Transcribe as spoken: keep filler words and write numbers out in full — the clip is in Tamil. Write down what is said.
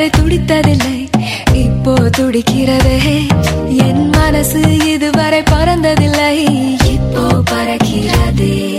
இதுவரை துடித்ததில்லை, இப்போ துடிக்கிறதே. என் மனசு இதுவரை பறந்ததில்லை, இப்போ பறக்கிறதே.